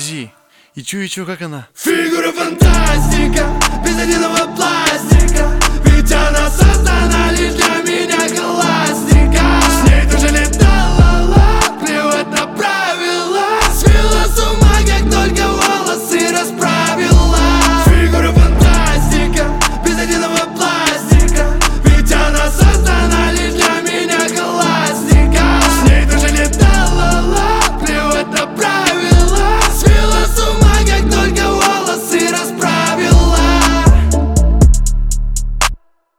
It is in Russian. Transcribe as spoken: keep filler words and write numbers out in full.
грязи. И чу, и чу, как она? Фигура фантастика, без единого пластика. Ведь она создана лишь для меня.